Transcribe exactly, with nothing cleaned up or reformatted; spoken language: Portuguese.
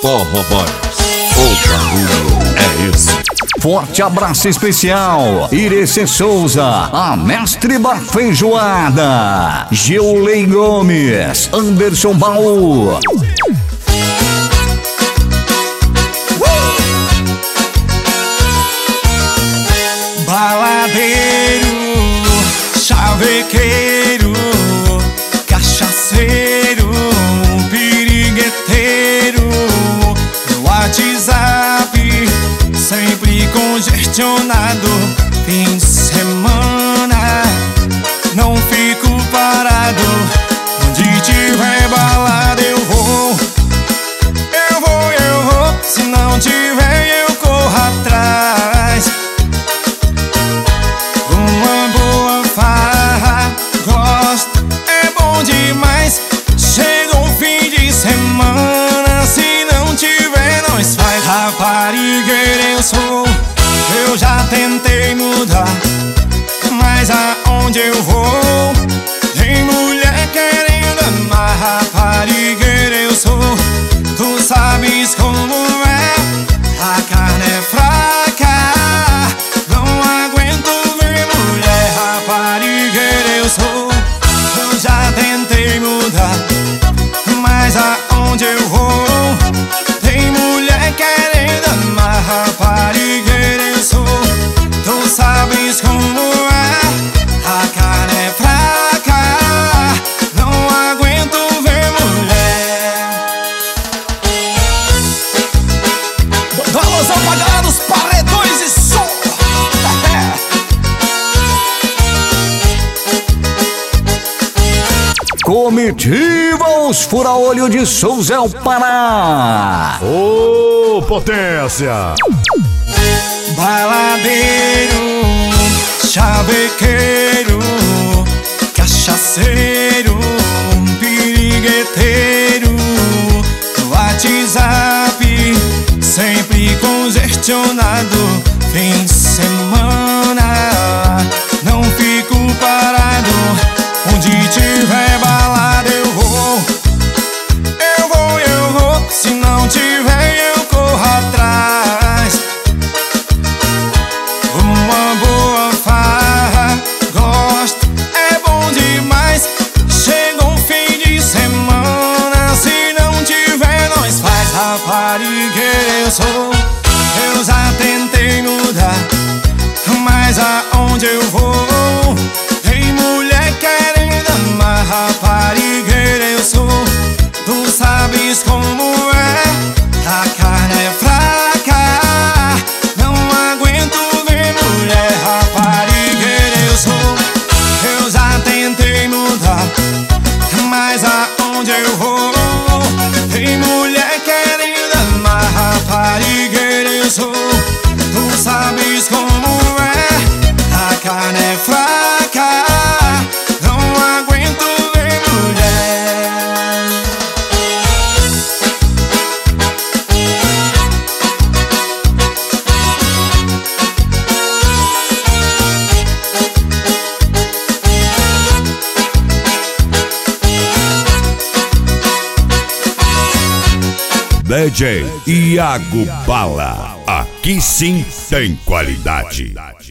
Forró Boys, o barulho é esse. Forte abraço especial, Irecê Souza, a mestre da feijoada, Geulei Gomes, Anderson Baú. Baladeiro, chavequeiro, cachaceiro, pirigueteiro, no WhatsApp, sempre congestionado. Fim de semana, não fico parado. Onde tiver balada eu vou, eu vou, eu vou. Se não tiver eu corro atrás. Uma boa farra, gosto, é bom demais. Chega o fim de semana, se não tiver nós faz. Raparigueira eu sou, eu já tentei mudar, mas aonde eu vou tem mulher querendo amar. Raparigueira eu sou, tu sabes como é. A carne é fraca, não aguento ver mulher. Raparigueira eu sou, eu já tentei mudar, mas aonde eu vou tem mulher querendo amar. Raparigueira eu sou, tu sabes como é. A carne é fraca, não aguento ver mulher. Vamos apagar os paredões e som. Comitiva os fura-olho de Souza ao Pará. Ô, potência! Baladeiro, chavequeiro, cachaceiro, pirigueteiro, no WhatsApp, sempre congestionado. Fim de semana, não fico parado. Onde tiver balada eu vou, eu vou, eu vou. Se não tiver eu corro atrás. Uma boa farra, gosto, é bom demais. Chega o fim de semana, se não tiver nós faz. Raparigueira eu sou, eu já tentei mudar, mas aonde eu vou tem mulher querendo amar. Raparigueira eu sou, tu sabes como é. A carne é fraca, não aguento ver mulher. Raparigueira eu sou, eu já tentei mudar, mas aonde eu vou tem mulher querendo amar. Raparigueira eu sou, tu sabes como é. A carne é fraca, não aguento ver mulher. D J Iago Bala, aqui sim tem qualidade.